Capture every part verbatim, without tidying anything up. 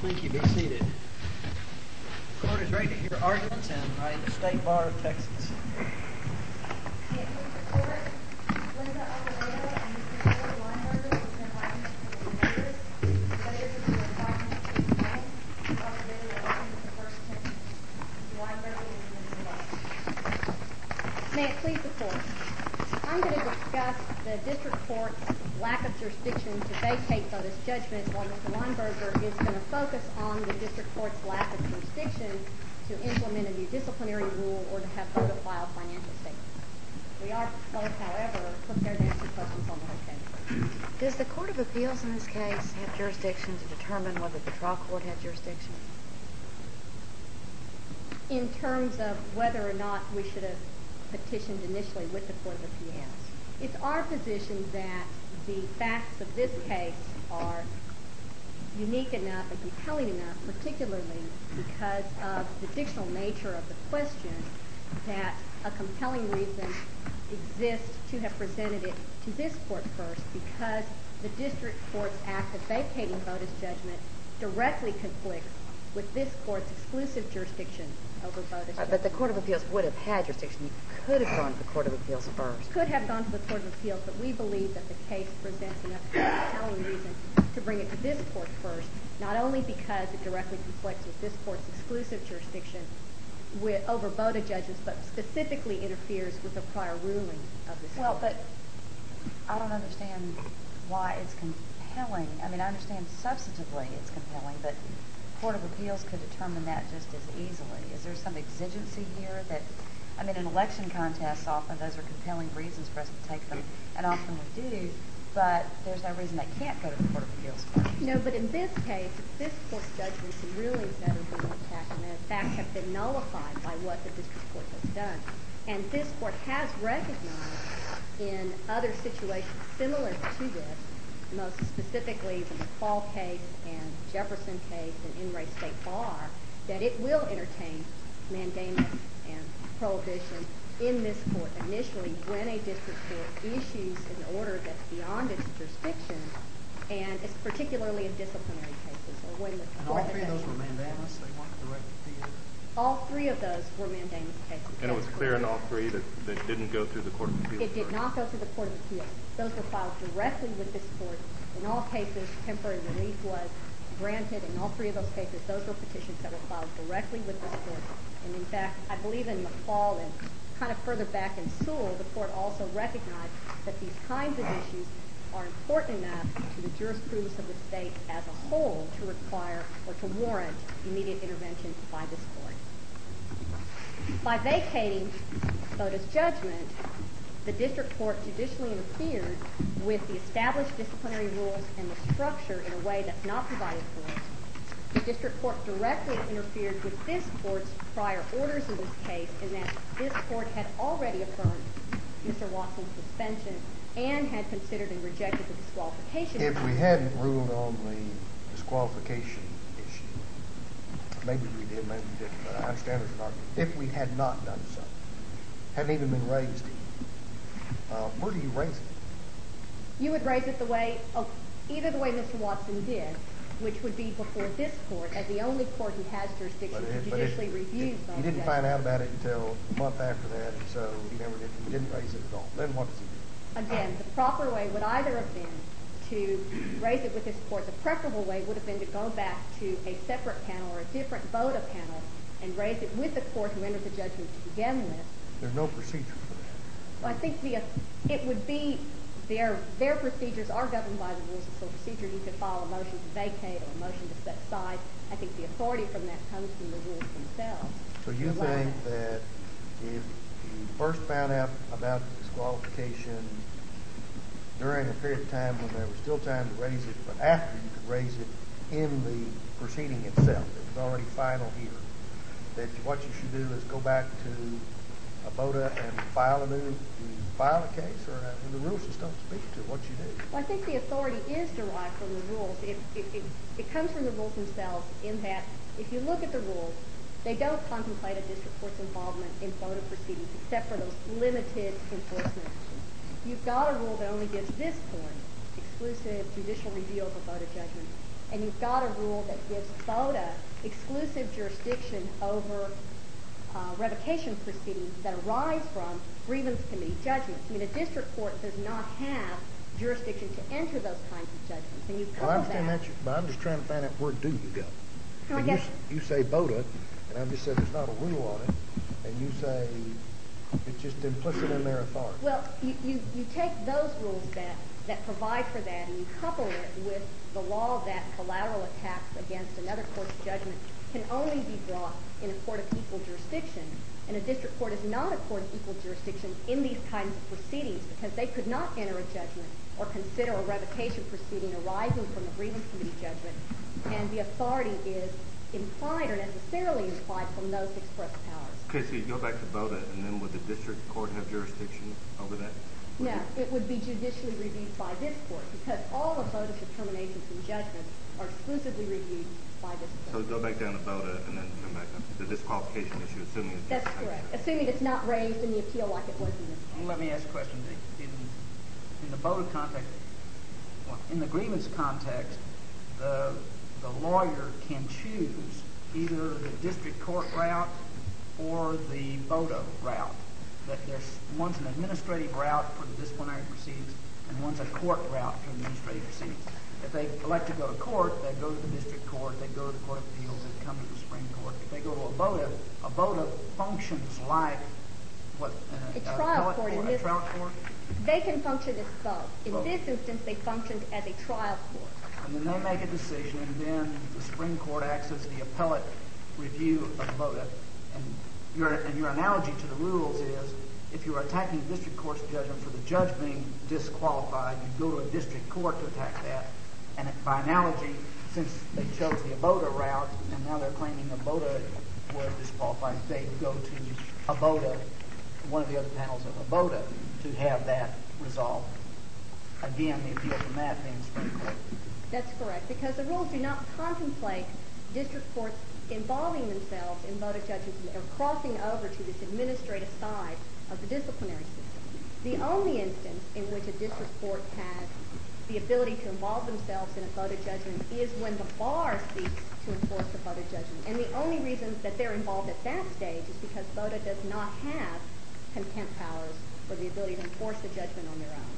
Thank you. Be seated. The court is ready to hear arguments and I the State Bar of Texas. Linda Alvarado and Mister Ford Weinberger will present arguments for the neighbors. Later to be arguments for the men. Alvarado will open with the first ten minutes. Mister Weinberger will begin the next. May it please the court. I'm going to discuss the district court's lack of jurisdiction to vacate Boda's judgment, while Mister Weinberger is going to focus on the district court's lack of jurisdiction to implement a new disciplinary rule or to have Boda file financial statements. We are both, however, prepared to answer questions on the whole case. Does the Court of Appeals in this case have jurisdiction to determine whether the trial court had jurisdiction? In terms of whether or not we should have petitioned initially with the Court of Appeals, it's our position that the facts of this case are unique enough and compelling enough, particularly because of the dictional nature of the question, that a compelling reason exists to have presented it to this court first, because the district court's act of vacating Boda's judgment directly conflicts with this court's exclusive jurisdiction over Boda's judgment. But the Court of Appeals would have had jurisdiction. You could have gone to the Court of Appeals first. Could have gone to the Court of Appeals, but we believe that the case presents enough compelling reason to bring it to this court first, not only because it directly conflicts with this court's exclusive jurisdiction with, over Boda judges, but specifically interferes with the prior ruling of this well, court. Well, but I don't understand why it's compelling. I mean, I understand substantively it's compelling, but the Court of Appeals could determine that just as easily. Is there some exigency here that, I mean, in election contests, often those are compelling reasons for us to take them, and often we do, but there's no reason they can't go to the Court of Appeals first. No, but in this case, it's this court's judgments and rulings that are being attacked, and in fact have been nullified by what the district court has done. And this court has recognized in other situations similar to this, most specifically the McFall case and Jefferson case and In re State Bar, that it will entertain mandamus and prohibition in this court initially when a district court issues an order that's beyond its jurisdiction, and it's particularly in disciplinary cases. Or when the and court all three of those were mandamus? They weren't direct appeal? All three of those were mandamus cases. And it was clear in all three that they didn't go through the Court of Appeals? It did not go through the Court of Appeals. Those were filed directly with this court. In all cases, temporary relief was granted. In all three of those cases, those were petitions that were filed directly with this court. And in fact, I believe in McFall and kind of further back in Sewell, the court also recognized that these kinds of issues are important enough to the jurisprudence of the state as a whole to require or to warrant immediate intervention by this court. By vacating Boda's judgment, the district court judicially interfered with the established disciplinary rules and the structure in a way that's not provided for. The district court directly interfered with this court's prior orders in this case, in that this court had already affirmed Mister Watson's suspension and had considered and rejected the disqualification. If we hadn't ruled on the disqualification issue, maybe we did, maybe we didn't, but I understand there's an argument. If we had not done so, hadn't even been raised, uh, where do you raise it? You would raise it the way, oh, either the way Mister Watson did, which would be before this court, as the only court who has jurisdiction it, to judicially it, review. It, you didn't find out about it until a month after that, and so he never did. He didn't raise it at all. Then what does he do? Again, the proper way would either have been to raise it with this court. The preferable way would have been to go back to a separate panel or a different Boda panel and raise it with the court who entered the judgment to begin with. There's no procedure for that. Well, I think the it would be their their procedures are governed by the rules of civil procedure. You could file a motion to vacate or a motion to set aside. I think the authority from that comes from the rules themselves. So you think that if you first found out about the disqualification during a period of time when there was still time to raise it, but after you could raise it in the proceeding itself, it was already final here, that what you should do is go back to a Boda and file a new, file a case, or uh, the rules just don't speak to what you do? Well, I think the authority is derived from the rules. It, it, it, it comes from the rules themselves in that if you look at the rules, they don't contemplate a district court's involvement in Boda proceedings except for those limited enforcement actions. You've got a rule that only gives this court exclusive judicial review of a Boda judgment, and you've got a rule that gives BOTA exclusive jurisdiction over uh, revocation proceedings that arise from grievance committee judgments. I mean, a district court does not have jurisdiction to enter those kinds of judgments. And you couple Well, I understand that, that, you- but I'm just trying to find out where do you go? Well, I And you, guess- s- you say BOTA, and I just said there's not a rule on it, and you say it's just implicit in their authority. well, you, you, you take those rules that, that provide for that and you couple it with the law that collateral attacks against another court's judgment can only be brought in a court of equal jurisdiction. And a district court is not a court of equal jurisdiction in these kinds of proceedings because they could not enter a judgment or consider a revocation proceeding arising from a grievance committee judgment. And the authority is implied or necessarily implied from those express powers. Okay, so you go back to BOTA, and then would the district court have jurisdiction over that? No, it would be judicially reviewed by this court because all of BOTA's determinations and judgments are exclusively reviewed by this So court. go back down to BOTA and then come back up to the disqualification issue, assuming it's That's just a correct, type. assuming it's not raised in the appeal like it was in this case. Let me ask a question. In, in the BOTA context, well, in the grievance context, the, the lawyer can choose either the district court route or the BOTA route. That there's one's an administrative route for the disciplinary proceedings and one's a court route for administrative proceedings. If they elect to go to court, they go to the district court, they go to the Court of Appeals, they come to the Supreme Court. If they go to a BOTA, a BOTA functions like what? Uh, A trial appellate court in A this- trial court? They can function as both. In Both. this instance, they functioned as a trial court. And then they make a decision, and then the Supreme Court acts as the appellate review of BOTA. And your, and your analogy to the rules is, if you're attacking the district court's judgment for the judge being disqualified, you go to a district court to attack that. And by analogy, since they chose the BOTA route, and now they're claiming a BOTA was disqualified, they go to a BOTA, one of the other panels of a BOTA, to have that resolved. Again, the appeal from that being the Supreme Court. That's correct, because the rules do not contemplate district courts involving themselves in BOTA judgments or crossing over to this administrative side of the disciplinary system. The only instance in which a district court has the ability to involve themselves in a BOTA judgment is when the bar seeks to enforce the BOTA judgment. And the only reason that they're involved at that stage is because BOTA does not have contempt powers or the ability to enforce the judgment on their own.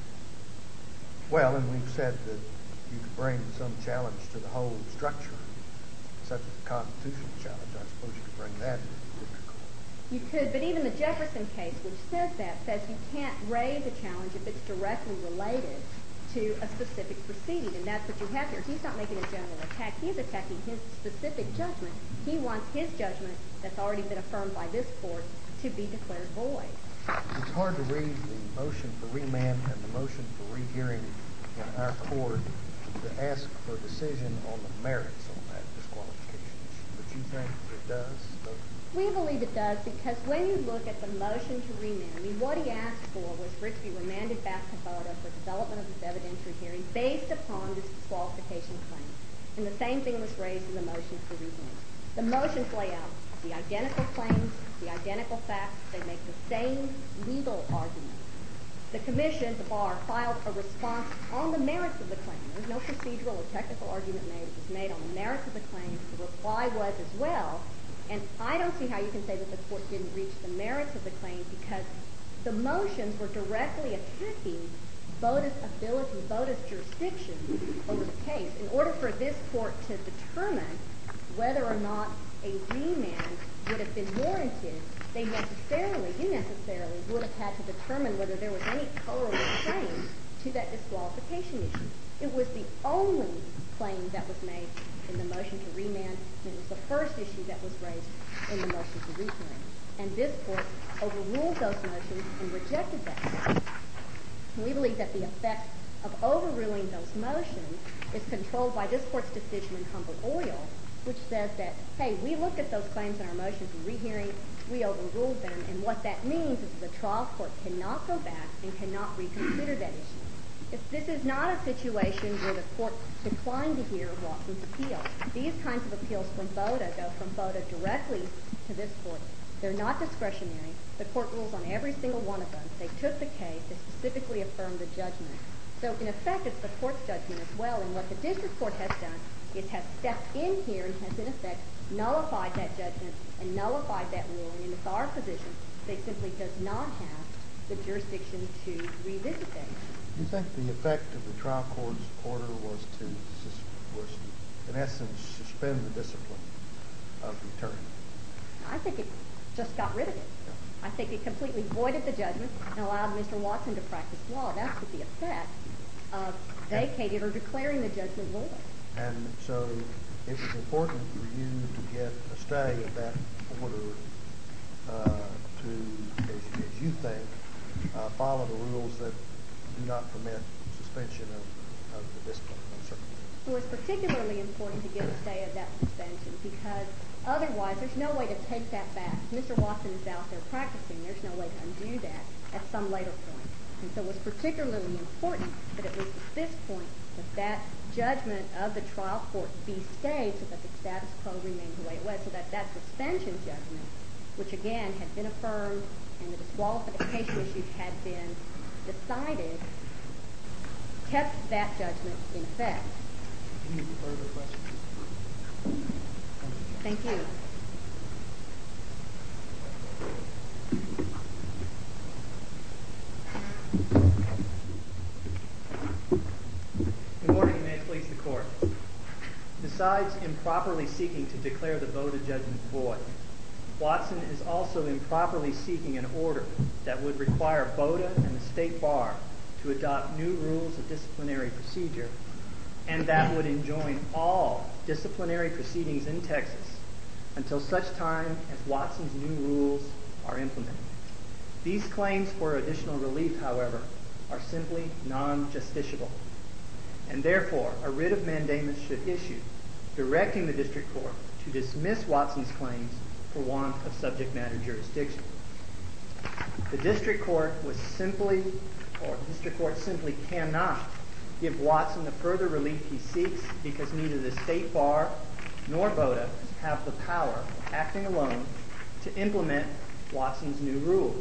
Well, and we've said that you could bring some challenge to the whole structure, such as a constitutional challenge. I suppose you could bring that to the district court. You could, but even the Jefferson case, which says that, says you can't raise a challenge if it's directly related to a specific proceeding, and that's what you have here. He's not making a general attack. He's attacking his specific judgment. He wants his judgment that's already been affirmed by this court to be declared void. It's hard to read the motion for remand and the motion for rehearing in our court to ask for a decision on the merits on that disqualification issue. But you think it does? We believe it does because when you look at the motion to remand, I mean, what he asked for was for it to be remanded back to BOTA for development of this evidentiary hearing based upon this disqualification claim. And the same thing was raised in the motion for remand. The motions lay out the identical claims, the identical facts. They make the same legal arguments. The commission, the bar, filed a response on the merits of the claim. There was no procedural or technical argument made. It was made on the merits of the claim. The reply was as well. And I don't see how you can say that the court didn't reach the merits of the claim because the motions were directly attacking BOTA's ability, BOTA's jurisdiction over the case. In order for this court to determine whether or not a remand would have been warranted, they necessarily, you necessarily, would have had to determine whether there was any colorable claim to that disqualification issue. It was the only claim that was made in the motion to remand, and it was the first issue that was raised in the motion to rehearing. And this court overruled those motions and rejected that. We believe that the effect of overruling those motions is controlled by this court's decision in Humble Oil, which says that, hey, we looked at those claims in our motion for rehearing, we overruled them, and what that means is the trial court cannot go back and cannot reconsider that issue. If this is not a situation where the court declined to hear Watson's appeal. These kinds of appeals from BOTA go from BOTA directly to this court. They're not discretionary. The court rules on every single one of them. They took the case. They specifically affirmed the judgment. So, in effect, it's the court's judgment as well. And what the district court has done is has stepped in here and has, in effect, nullified that judgment and nullified that ruling. And it's our position that simply does not have the jurisdiction to revisit that. Do you think the effect of the trial court's order was to, sus- was to, in essence, suspend the discipline of the attorney? I think it just got rid of it. I think it completely voided the judgment and allowed Mister Watson to practice law. That's with the effect of vacating or declaring the judgment void. And so it was important for you to get a stay of that order uh, to, as, as you think, uh, follow the rules that do not permit suspension of, of the discipline on certain things. It was particularly important to get a stay of that suspension because otherwise there's no way to take that back. If Mister Watson is out there practicing, there's no way to undo that at some later point. And so it was particularly important that at least at this point that that judgment of the trial court be stayed so that the status quo remained the way it was, so that that suspension judgment, which again had been affirmed and the disqualification issue had been decided, kept that judgment in effect. Any further questions? Thank you. Good morning, may it please the court. Besides improperly seeking to declare the voted judgment void, Watson is also improperly seeking an order that would require BOTA and the State Bar to adopt new rules of disciplinary procedure, and that would enjoin all disciplinary proceedings in Texas until such time as Watson's new rules are implemented. These claims for additional relief, however, are simply non-justiciable, and therefore a writ of mandamus should issue directing the district court to dismiss Watson's claims for want of subject matter jurisdiction. The district court was simply, or the district court simply cannot give Watson the further relief he seeks because neither the State Bar nor BOTA have the power, acting alone, to implement Watson's new rules.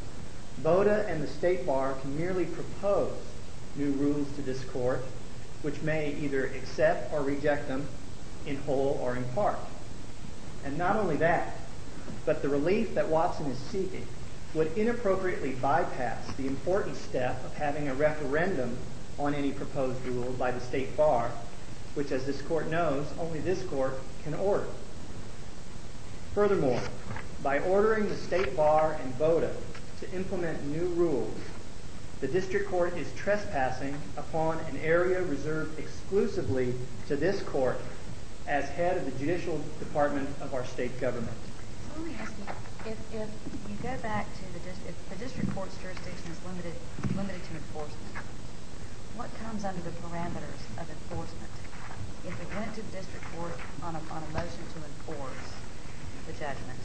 BOTA and the State Bar can merely propose new rules to this court, which may either accept or reject them in whole or in part. And not only that, but the relief that Watson is seeking would inappropriately bypass the important step of having a referendum on any proposed rule by the State Bar, which, as this court knows, only this court can order. Furthermore, by ordering the State Bar and BOTA to implement new rules, the district court is trespassing upon an area reserved exclusively to this court as head of the judicial department of our state government. So let me ask you, if, if you go back to the dis- if the district court's jurisdiction is limited limited to enforcement, what comes under the parameters of enforcement? If it went to the district court on a, on a motion to enforce the judgment,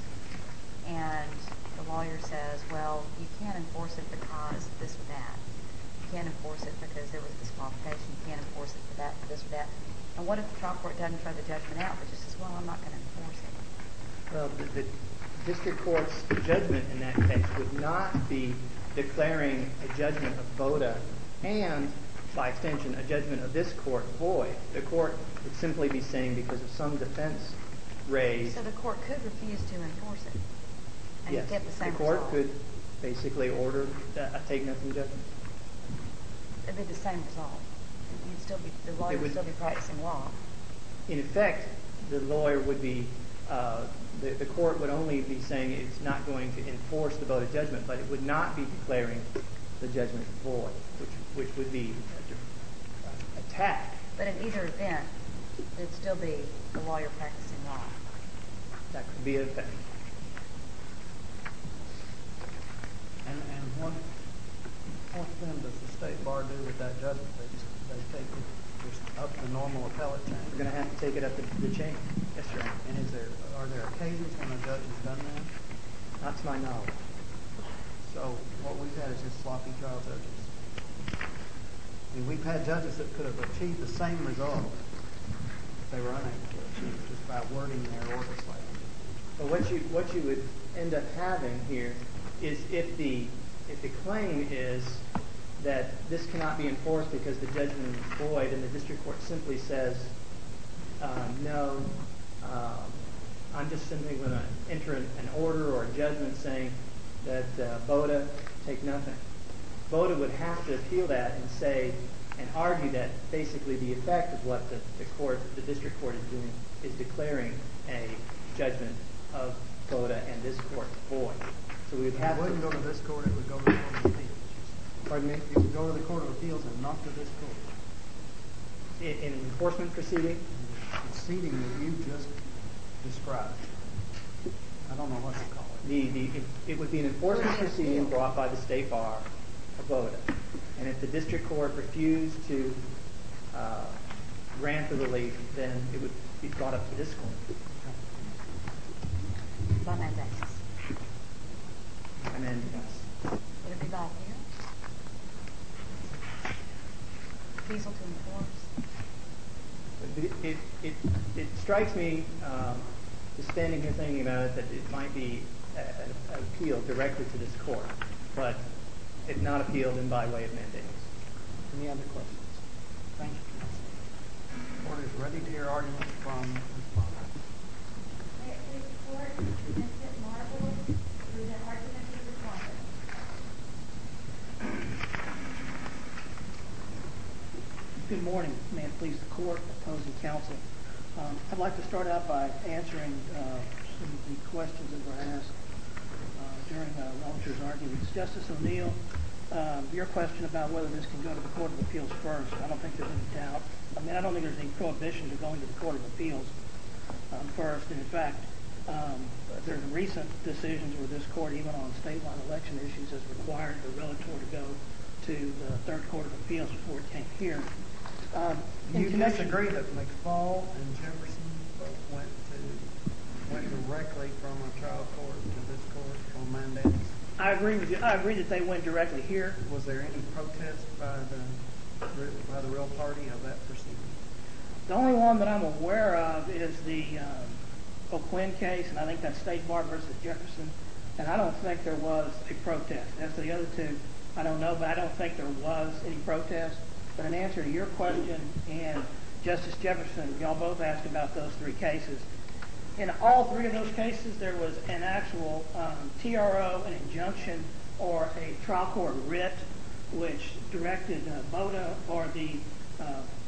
and the lawyer says, well, you can't enforce it because this or that. You can't enforce it because there was disqualification. You can't enforce it for that, for this or that. And what if the trial court doesn't throw the judgment out, but just says, well, I'm not going to enforce it? Well, the, the district court's judgment in that case would not be declaring a judgment of BOTA and, by extension, a judgment of this court void. The court would simply be saying because of some defense raised. So the court could refuse to enforce it, and yes, get the same the court result. could basically order a take nothing judgment. It'd be the same result. You'd still be the lawyer It would would- still be practicing law. In effect, the lawyer would be, uh, the, the court would only be saying it's not going to enforce the BOTA judgment, but it would not be declaring the judgment void, which which would be a attack. But in either event, it'd still be the lawyer practicing law. That could be an effect. And, and what, what then does the State Bar do with that judgment? They just, they take it just up the normal appellate chain? We're going to have to take it up the, the chain. Yes, sir. And is there, are there occasions when a judge has done that? Not to my knowledge. So what we've had is just sloppy trial judges. I mean, we've had judges that could have achieved the same result if they were unable to achieve it just by wording their order slightly. But what you what you would end up having here is if the if the claim is that this cannot be enforced because the judgment is void, and the district court simply says, uh, no, um, I'm just simply going to enter an, an order or a judgment saying that uh, BOTA take nothing. BOTA would have to appeal that and say, and argue that basically the effect of what the, the court, the district court is doing is declaring a judgment of BOTA and this court void. So we would have It wouldn't to... go to this court, it would go to the Court of Appeals. Pardon me? It would go to the Court of Appeals and not to this court. In, in an enforcement proceeding? The proceeding that you just described. I don't know what to call it. The, the, it, it would be an enforcement proceeding brought by the State Bar of BOTA. And if the district court refused to uh, grant the relief, then it would be brought up to this court. By mandamus. And then, yes. Would it be by appeal? Refusal to enforce? It, it, it, it strikes me, um, just standing here thinking about it, that it might be a, a, an appeal directly to this court. But if not appealed, then by way of mandamus. Any other questions? Thank you, counsel. The court is ready to hear arguments from respondents. May it please the court, Vincent Marble, to present arguments of respondents. Good morning. May it please the court, opposing counsel. Um, I'd like to start out by answering uh, some of the questions that were asked uh, during uh, Welcher's arguments. Justice O'Neill, um, your question about whether this can go to the Court of Appeals first, I don't think there's any doubt. I mean, I don't think there's any prohibition to going to the Court of Appeals um, first. And in fact, um, there's recent decisions where this court, even on statewide election issues, has required the relator to go to the Third Court of Appeals before it came here. Um, Do you in connection- disagree that McFall and Jefferson both went to went directly from a trial court to this court on mandates? I agree with you. I agree that they went directly here. Was there any protest by the by the real party of that proceeding? The only one that I'm aware of is the um, O'Quinn case, and I think that's State Bar versus Jefferson. And I don't think there was a protest. As to the other two, I don't know, but I don't think there was any protest. But in answer to your question and Justice Jefferson, y'all both asked about those three cases. In all three of those cases, there was an actual um, T R O, an injunction, or a trial court writ, which directed uh, BOTA or the uh,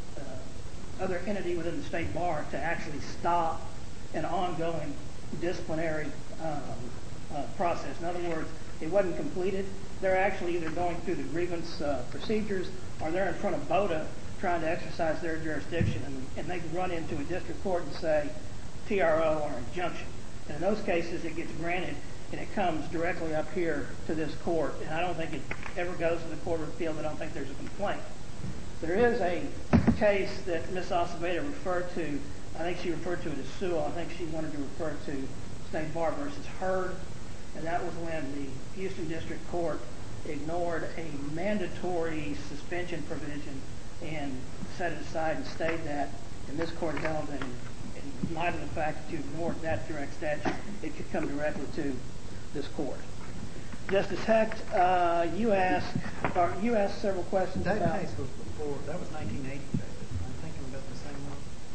uh, other entity within the state bar to actually stop an ongoing disciplinary um, uh, process. In other words, it wasn't completed. They're actually either going through the grievance uh, procedures or they're in front of BOTA trying to exercise their jurisdiction, and, and they can run into a district court and say T R O or injunction. And in those cases, it gets granted, and it comes directly up here to this court. And I don't think it ever goes to the Court of Appeals. I don't think there's a complaint. There is a case that Miz Acevedo referred to. I think she referred to it as Sewell. I think she wanted to refer to State Bar versus Hurd. And that was when the Houston District Court ignored a mandatory suspension provision and set it aside and stayed that. And this court held that in, in light of the fact that you ignored that direct statute, it could come directly to this court. Justice Hecht, uh, you asked or you asked several questions That about. case was before. That was nineteen eighty. I'm thinking about the same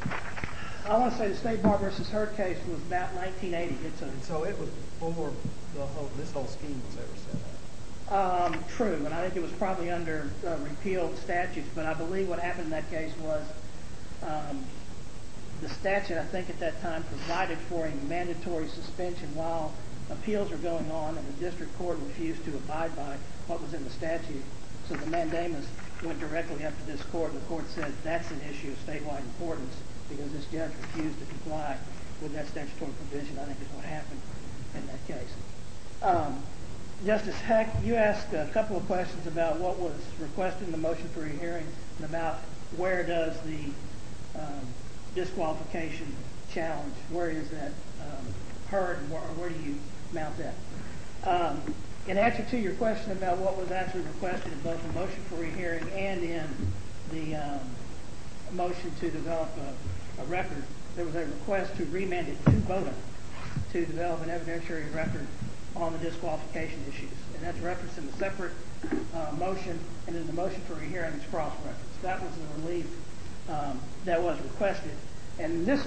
one. I want to say the State Bar versus Hurd case was about nineteen eighty. It's a And so it was before the whole this whole scheme was ever set up. Um, true, and I think it was probably under uh, repealed statutes, but I believe what happened in that case was um, the statute, I think at that time, provided for a mandatory suspension while appeals were going on, and the district court refused to abide by what was in the statute. So the mandamus went directly up to this court, and the court said that's an issue of statewide importance because this judge refused to comply with that statutory provision. I think is what happened in that case. Um, Justice Heck, you asked a couple of questions about what was requested in the motion for rehearing and about where does the um, disqualification challenge, where is that um, heard, and where, or where do you mount that? Um, in answer to your question about what was actually requested in both the motion for rehearing and in the um, motion to develop a, a record, there was a request to remand it to BOTA to develop an evidentiary record on the disqualification issues. And that's referenced in the separate uh, motion, and in the motion for rehearing it's cross-referenced. That was the relief um, that was requested. And in this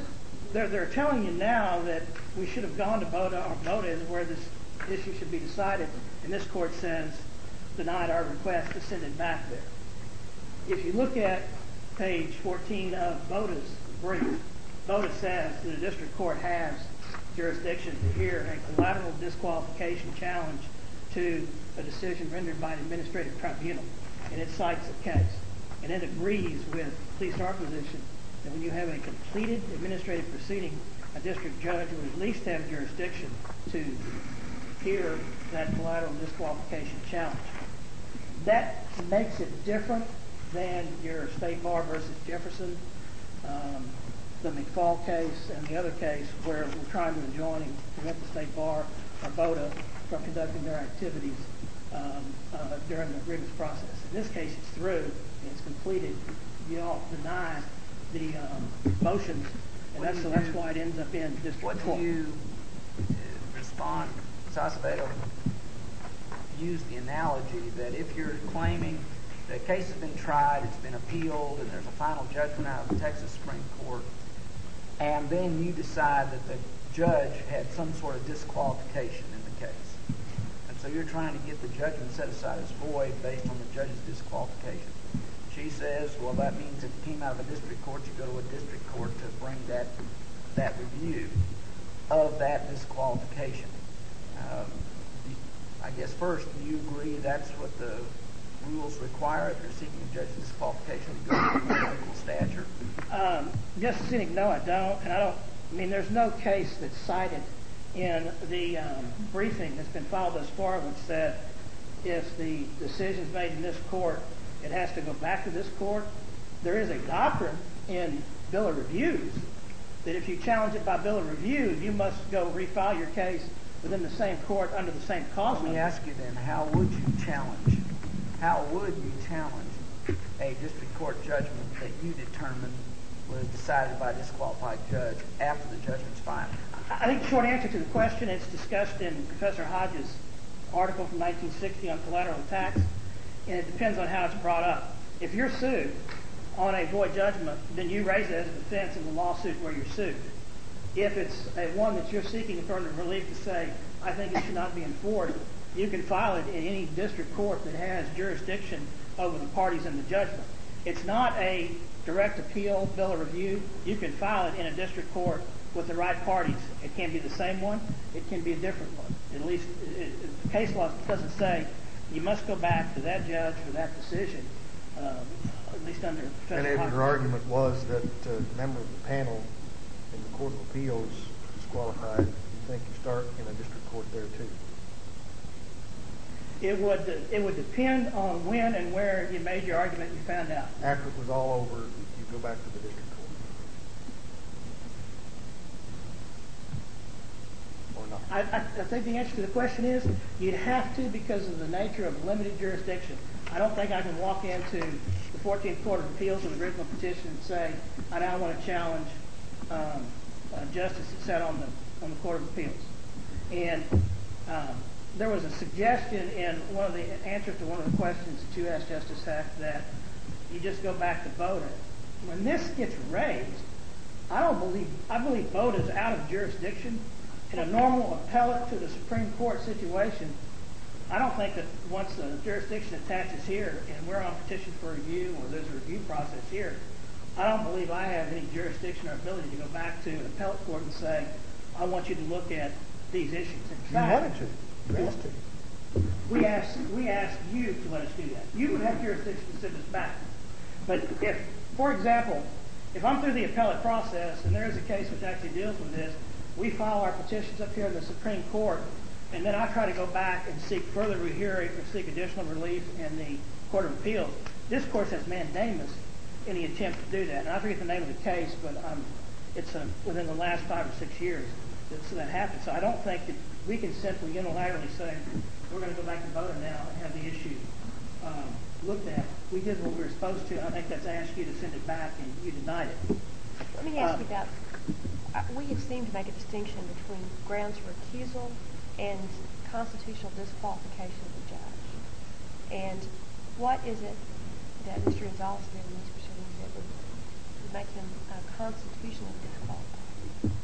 they're, they're telling you now that we should have gone to BOTA, or BOTA is where this issue should be decided, and this court says denied our request to send it back there. If you look at page fourteen of BOTA's brief, BOTA says that the district court has jurisdiction to hear a collateral disqualification challenge to a decision rendered by an administrative tribunal, and it cites a case. And it agrees with at least our position that when you have a completed administrative proceeding, a district judge would at least have jurisdiction to hear that collateral disqualification challenge. That makes it different than your State Bar versus Jefferson, um, the McFall case, and the other case where we're trying to enjoin and prevent the State Bar or BOTA from conducting their activities um, uh, during the grievance process. In this case, it's through, it's completed. You all deny the um, motions, and that's, so that's why it ends up in district court. What do you uh, respond? Acevedo used the analogy that if you're claiming the case has been tried, it's been appealed, and there's a final judgment out of the Texas Supreme Court, and then you decide that the judge had some sort of disqualification in the case. And so you're trying to get the judgment set aside as void based on the judge's disqualification. She says, well, that means if it came out of a district court, you go to a district court to bring that that review of that disqualification. Um, I guess first, do you agree that's what the rules require if you're seeking a judge's disqualification to go to equal stature? Um, Justice Sinek, no, I don't. And I don't, I mean, there's no case that's cited in the um, briefing that's been filed thus far which said if the decision's made in this court, it has to go back to this court. There is a doctrine in Bill of Reviews that if you challenge it by Bill of Review, you must go refile your case within the same court under the same cause number. Let me ask you then, how would you challenge, how would you challenge a district court judgment that you determined was decided by a disqualified judge after the judgment's final? I think the short answer to the question is discussed in Professor Hodges' article from nineteen sixty on collateral attacks, and it depends on how it's brought up. If you're sued on a void judgment, then you raise it as a defense in the lawsuit where you're sued. If it's a one that you're seeking affirmative relief to say, I think it should not be enforced, you can file it in any district court that has jurisdiction over the parties in the judgment. It's not a direct appeal, Bill of Review. You can file it in a district court with the right parties. It can be the same one. It can be a different one. At least it, it, the case law doesn't say you must go back to that judge for that decision, um, at least under Professor And if Hodges. your argument was that a member of the panel in the Court of Appeals disqualified, you think you start in a district court there too? It would it would depend on when and where you made your argument and you found out. After it was all over, you go back to the district court? Or not? I, I, I think the answer to the question is you'd have to because of the nature of limited jurisdiction. I don't think I can walk into the fourteenth Court of Appeals with a original petition and say, I now want to challenge um, uh, justice that's set on the on the Court of Appeals. And um, there was a suggestion in one of the answers to one of the questions that you asked Justice Heck that you just go back to BOTA. When this gets raised, I don't believe I believe BOTA is out of jurisdiction. In a normal appellate to the Supreme Court situation, I don't think that once the jurisdiction attaches here and we're on petition for review or there's a review process here, I don't believe I have any jurisdiction or ability to go back to an appellate court and say, I want you to look at these issues. In fact, you wanted to. You asked to. We asked, we asked you to let us do that. You would have jurisdiction to send us back. But if, for example, if I'm through the appellate process and there is a case which actually deals with this, we file our petitions up here in the Supreme Court, and then I try to go back and seek further rehearing or seek additional relief in the Court of Appeals. This court has mandamus any attempt to do that. And I forget the name of the case, but um, it's uh, within the last five or six years that so that happened. So I don't think that we can simply unilaterally say we're going to go back to BOTA now and have the issue um, looked at. We did what we were supposed to. I think that's asked you to send it back, and you denied it. Let me ask Uh, you about, uh, we have seemed to make a distinction between grounds for recusal and constitutional disqualification of the judge. And what is it that Mister Gonzalez did in these proceedings that would make him uh, constitutionally disqualified?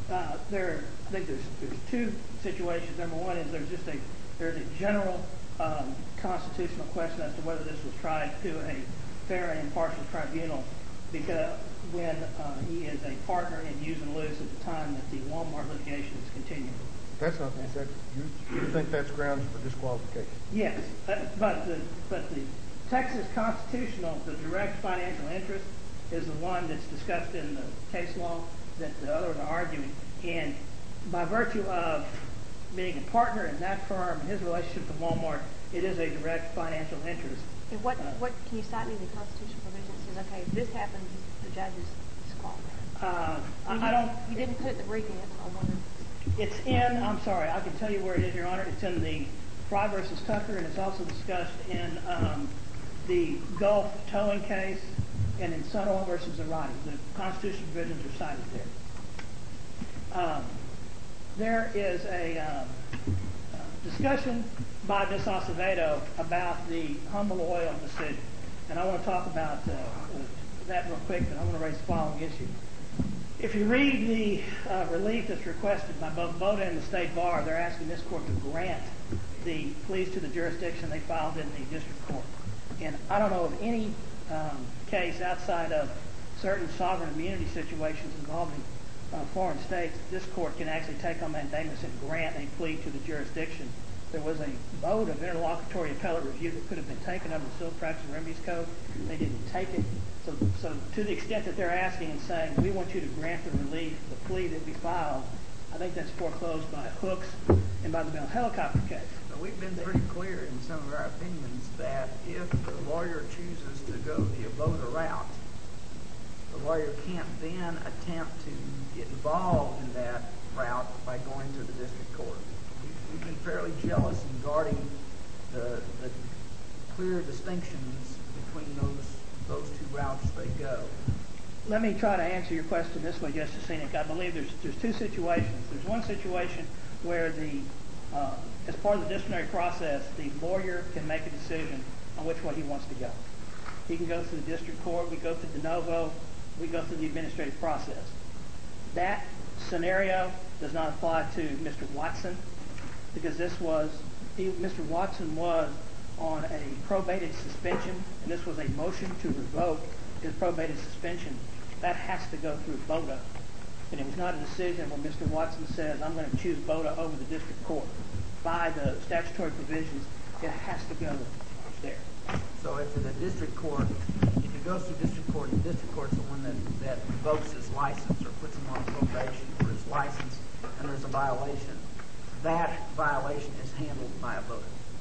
uh, there, I think there's, there's two situations. Number one is there's just a, there's a general um, constitutional question as to whether this was tried to a fair and impartial tribunal, because when uh, he is a partner in use and lose at the time that the Walmart litigation is continuing. That's not, is that, you, you think that's grounds for disqualification? Yes, but, but the but the Texas constitutional, the direct financial interest is the one that's discussed in the case law that the others are arguing. And by virtue of being a partner in that firm and his relationship to Walmart, it is a direct financial interest. And what, Uh, what can you cite me the constitutional provision that says, okay, if this happens, the judge is disqualified? Uh, You I, I don't. You didn't put it in the briefing. That's what I wondered. It's in. I'm sorry. I can tell you where it is, Your Honor. It's in the Fry versus Tucker, and it's also discussed in um, the Gulf towing case and in Sunol versus Zarate. The constitutional provisions are cited there. Um, there is a um, uh, discussion by Miz Acevedo about the Humble Oil decision, and I want to talk about uh, uh, that real quick, but I want to raise the following issue. If you read the uh, relief that's requested by both Boda and the State Bar, they're asking this court to grant the pleas to the jurisdiction they filed in the district court. And I don't know of any um, case outside of certain sovereign immunity situations involving uh, foreign states, this court can actually take on mandamus and grant a plea to the jurisdiction. There was a vote of interlocutory appellate review that could have been taken under the Civil Practice and Remedies Code. They didn't take it. So, so to the extent that they're asking and saying, we want you to grant the relief, the plea that we filed, I think that's foreclosed by Hooks and by the Bell Helicopter case. But we've been pretty clear in some of our opinions that if the lawyer chooses to go the Avoda route, the lawyer can't then attempt to get involved in that route by going to the district court. We've, we've been fairly jealous in guarding the, the clear distinctions between those those two routes they go. Let me try to answer your question this way, Justice Sinek. I believe there's there's two situations. There's one situation where the uh, as part of the disciplinary process, the lawyer can make a decision on which way he wants to go. He can go through the district court, we go through de novo, we go through the administrative process. That scenario does not apply to Mister Watson, because this was, he, Mister Watson was on a probated suspension, and this was a motion to revoke his probated suspension. That has to go through Boda. And it was not a decision where Mister Watson says, I'm going to choose Boda over the district court. By the statutory provisions, it has to go there. So if the district court, if it goes to district court, the district court's the one that, that revokes his license or puts him on probation for his license, and there's a violation, that violation is handled by a Boda.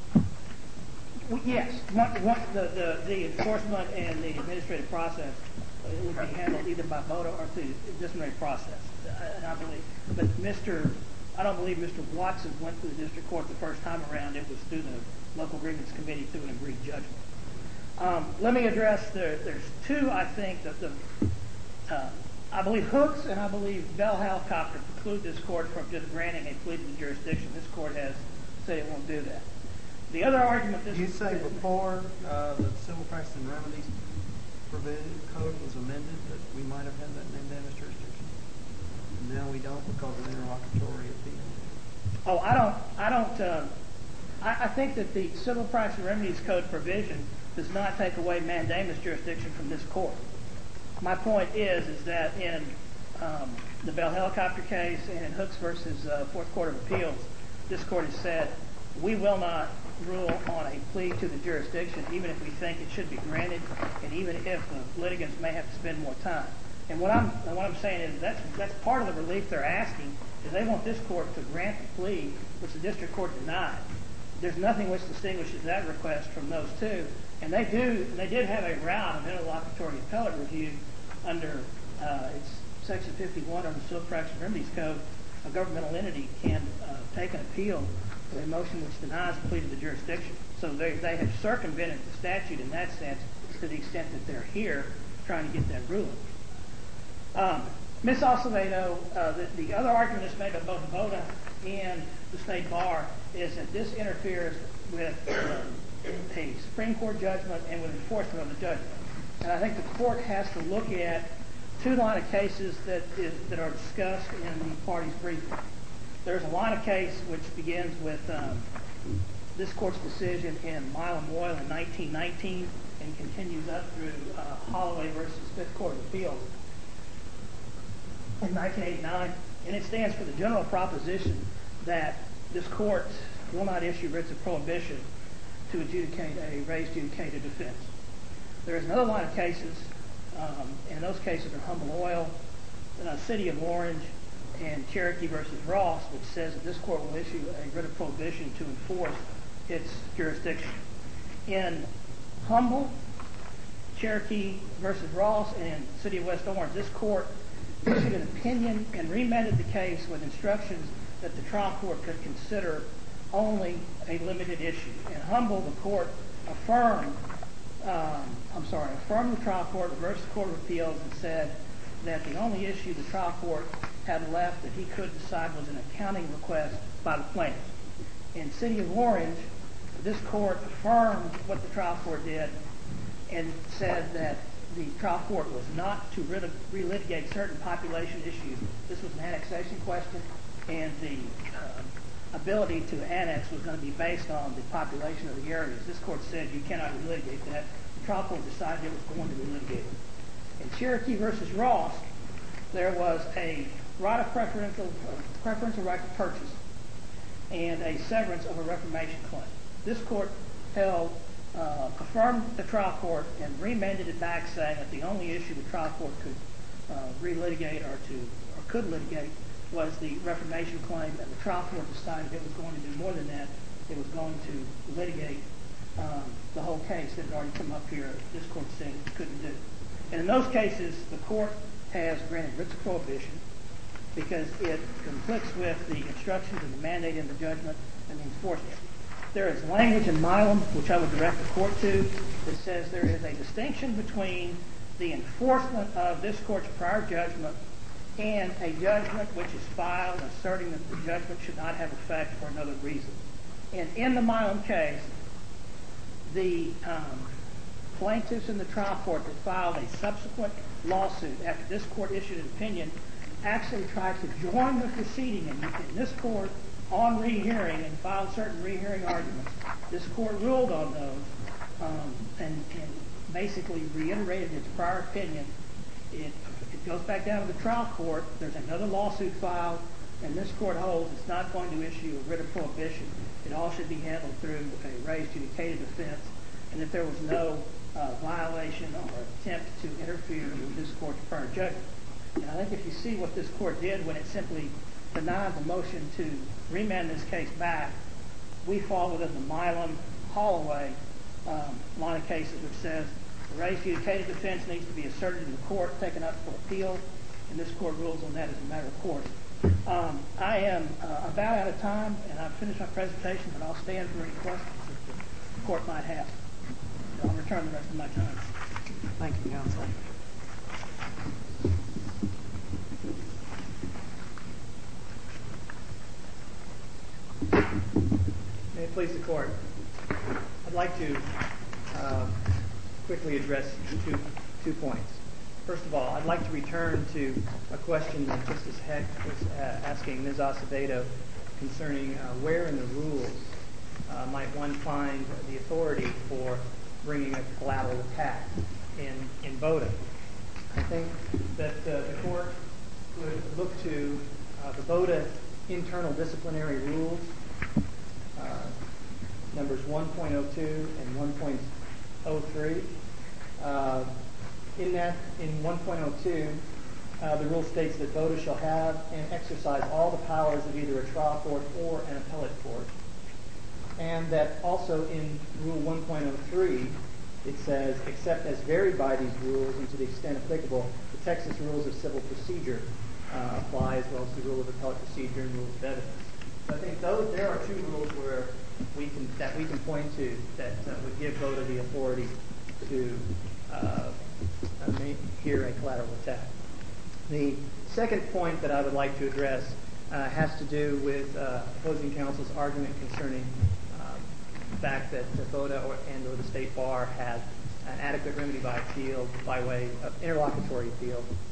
Yes, one, one, the, the, the enforcement and the administrative process uh, would be handled either by Boda or through the disciplinary process, I, I believe. But Mister I don't believe Mister Watson went through the district court the first time around. It was through the local grievance committee through an agreed judgment. Um, let me address, the, there's two, I think, that the, uh, I believe Hooks and I believe Bell Helicopter preclude this court from just granting a plea to the jurisdiction. This court has said it won't do that. The other argument this you say before uh, the Civil Practice and Remedies provision code was amended that we might have had that mandamus jurisdiction. And now we don't because of interlocutory appeal. Oh, I don't. I don't. Uh, I, I think that the Civil Practice and Remedies Code provision does not take away mandamus jurisdiction from this court. My point is, is that in um, the Bell Helicopter case and in Hooks versus uh, Fourth Court of Appeals, this court has said we will not rule on a plea to the jurisdiction, even if we think it should be granted, and even if the litigants may have to spend more time. And what I'm what I'm saying is that's that's part of the relief they're asking, is they want this court to grant the plea, which the district court denied. There's nothing which distinguishes that request from those two, and they do they did have a round of interlocutory appellate review under uh, it's Section fifty-one of the Civil Practice and Remedies Code. A governmental entity can uh, take an appeal to a motion which denies a plea to the jurisdiction. So they, they have circumvented the statute in that sense to the extent that they're here trying to get that ruling. Um, Miz Acevedo, uh, the, the other argument that's made by both Boda and the State Bar is that this interferes with uh, a Supreme Court judgment and with enforcement of the judgment. And I think the court has to look at two line of cases that is, that are discussed in the parties' briefing. There's a line of case which begins with um, this court's decision in Milam Oil in nineteen nineteen and continues up through uh, Holloway versus Fifth Court of Appeals in nineteen eighty-nine, and it stands for the general proposition that this court will not issue writs of prohibition to adjudicate a res judicata defense. There is another line of cases, um, and those cases are Humble Oil, uh, City of Orange, and Cherokee versus Ross, which says that this court will issue a writ of prohibition to enforce its jurisdiction. In Humble, Cherokee versus Ross, and City of West Orange, this court issued an opinion and remanded the case with instructions that the trial court could consider only a limited issue. In Humble, the court affirmed, um, I'm sorry, affirmed the trial court, reversed the Court of Appeals, and said that the only issue the trial court had left that he could decide was an accounting request by the plaintiff. In City of Orange, this court affirmed what the trial court did and said that the trial court was not to relitigate certain population issues. This was an annexation question, and the uh, ability to annex was going to be based on the population of the areas. This court said you cannot relitigate that. The trial court decided it was going to relitigate it. In Cherokee versus Ross, there was a right of preferential, uh, preferential right to purchase and a severance of a reformation claim. This court held, uh, affirmed the trial court and remanded it back, saying that the only issue the trial court could uh, relitigate or to or could litigate was the reformation claim, and the trial court decided it was going to do more than that. It was going to litigate um, the whole case that had already come up here. This court said it couldn't do. And in those cases, the court has granted writs of prohibition because it conflicts with the instructions and the mandate in the judgment and the enforcement. There is language in Milam, which I would direct the court to, that says there is a distinction between the enforcement of this court's prior judgment and a judgment which is filed asserting that the judgment should not have effect for another reason. And in the Milam case, the um, plaintiffs in the trial court that filed a subsequent lawsuit after this court issued an opinion actually tried to join the proceeding in, in this court on rehearing and filed certain rehearing arguments. This court ruled on those um, and, and basically reiterated its prior opinion. It, it goes back down to the trial court. There's another lawsuit filed, and this court holds it's not going to issue a writ of prohibition. It all should be handled through a res judicata defense, and that there was no uh, violation or attempt to interfere with this court's prior judgment. And I think if you see what this court did when it simply denied the motion to remand this case back, we fall within the Milam Holloway um, line of cases, which says the res judicata defense needs to be asserted in the court, taken up for appeal, and this court rules on that as a matter of course. Um, I am uh, about out of time, and I've finished my presentation, but I'll stand for any questions that the court might have. I'll return the rest of my time. Thank you, counsel. May it please the court. I'd like to uh, quickly address two, two points. First of all, I'd like to return to a question that Justice Heck was uh, asking Miz Acevedo concerning uh, where in the rules uh, might one find the authority for bringing a collateral attack in, in VOTA. I think that uh, the court would look to uh, the VOTA internal disciplinary rules, uh, numbers one point oh two and one point oh three. Uh, in that, in one point oh two, uh, the rule states that VOTA shall have and exercise all the powers of either a trial court or an appellate court. And that also in Rule one point oh three, it says, except as varied by these rules and to the extent applicable, the Texas Rules of Civil Procedure uh, apply, as well as the Rule of Appellate Procedure and Rules of Evidence. So I think those, there are two rules where we can, that we can point to that uh, would give VOTA the authority to uh, hear a collateral attack. The second point that I would like to address uh, has to do with uh, opposing counsel's argument concerning um, the fact that the VOTA or, and or the State Bar had an adequate remedy by appeal by way of interlocutory appeal.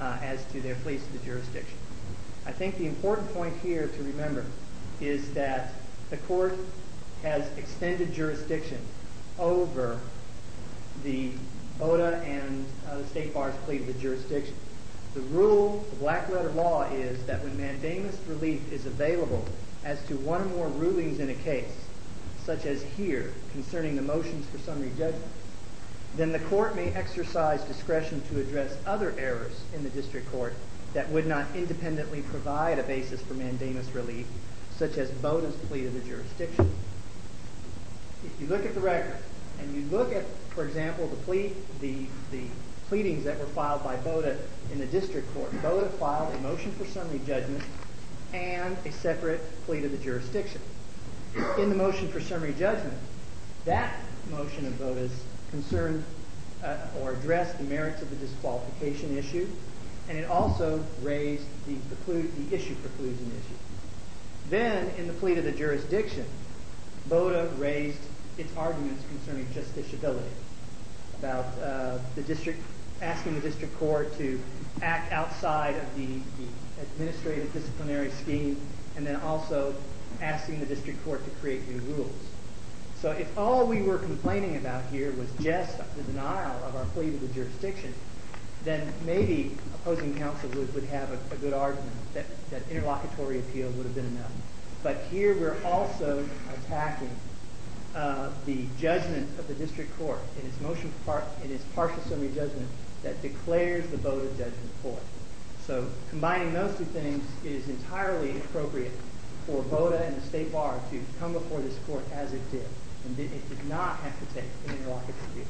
uh, as to their pleas to the jurisdiction. I think the important point here to remember is that the court has extended jurisdiction over the BOTA and uh, the State Bar's plea to the jurisdiction. The rule, the black letter law, is that when mandamus relief is available as to one or more rulings in a case, such as here concerning the motions for summary judgment, then the court may exercise discretion to address other errors in the district court that would not independently provide a basis for mandamus relief, such as BOTA's plea to the jurisdiction. If you look at the record and you look at, for example, the plea, the, the pleadings that were filed by BOTA in the district court, BOTA filed a motion for summary judgment and a separate plea to the jurisdiction. In the motion for summary judgment, that motion of BOTA's concerned uh, or addressed the merits of the disqualification issue, and it also raised the, preclude, the issue preclusion issue. Then, in the plea to the jurisdiction, BOTA raised its arguments concerning justiciability, about uh, the district asking the district court to act outside of the, the administrative disciplinary scheme, and then also asking the district court to create new rules. So if all we were complaining about here was just the denial of our plea to the jurisdiction, then maybe opposing counsel would, would have a, a good argument that, that interlocutory appeal would have been enough. But here we're also attacking uh, the judgment of the district court in its motion par- in its partial summary judgment that declares the BOTA judgment void. So combining those two things, it is entirely appropriate for BOTA and the State Bar to come before this court as it did. And it did not have to take an interlocutory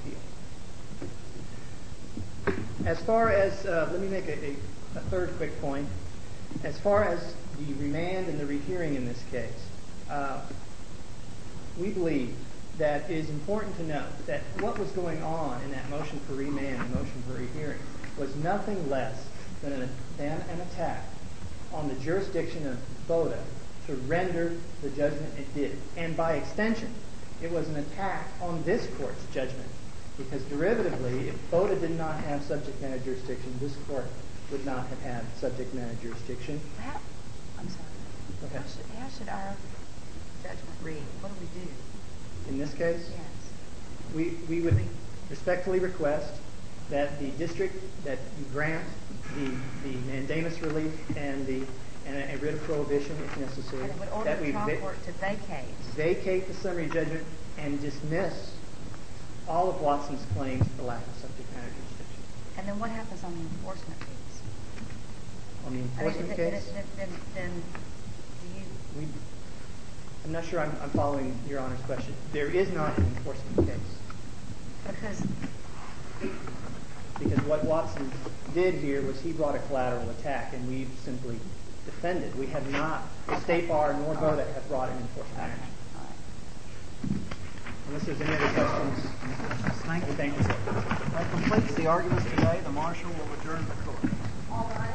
appeal. As far as, uh, let me make a, a, a third quick point. As far as the remand and the rehearing in this case, uh, we believe that it is important to note that what was going on in that motion for remand and motion for rehearing was nothing less than an, than an attack on the jurisdiction of BOTA to render the judgment it did. And by extension, it was an attack on this court's judgment, because derivatively, if BOTA did not have subject matter jurisdiction, this court would not have had subject matter jurisdiction. How, I'm sorry. Okay. How should, how should our judgment read? What do we do? In this case? Yes. We, we would respectfully request that the district, that you grant the, the mandamus relief and the and a, a writ of prohibition if necessary. And it would order that the we trial va- court to vacate. Vacate the summary judgment and dismiss all of Watson's claims for lack of subject matter jurisdiction. And then what happens on the enforcement case? On the I mean, enforcement then, case? then, then, then do you... We, I'm not sure I'm, I'm following Your Honor's question. There is not an enforcement case. Because... Because what Watson did here was he brought a collateral attack, and we've simply defended. We have not, the State Bar nor BOTA have brought an enforcement action. Unless there's any other questions. Thank you. Thank you, sir. That completes the arguments today. The marshal will adjourn the court. All rise.